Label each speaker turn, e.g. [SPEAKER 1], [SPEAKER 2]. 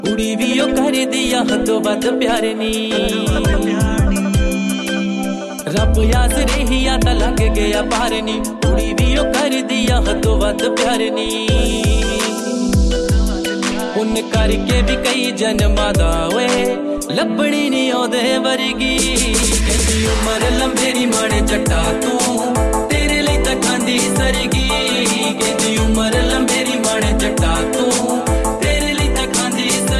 [SPEAKER 1] कुड़ी भी ओ कर दिया हदों वध प्यार नी रब याद रही याद लग गया पार नी कुड़ी भी ओ कर दिया हदों वध प्यार नी उन करके भी कई जन्मां दा ओए लभणी नी ओदे वर्गी कहंदी उमर लंबे नी मन जट्टा तू